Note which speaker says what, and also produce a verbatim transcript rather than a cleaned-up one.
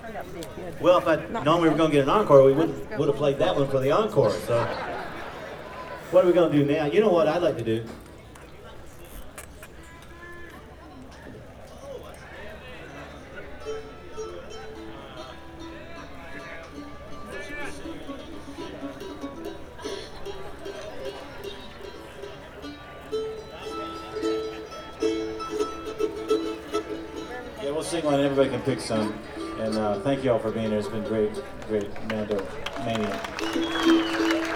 Speaker 1: Well, if I'd known we were going to get an encore, we would would have played that one for the encore. So, what are we going to do now? You know what I'd like to do? Yeah, we'll sing one and everybody can pick some. And uh, thank you all for being here. It's been great, great Mando Mania.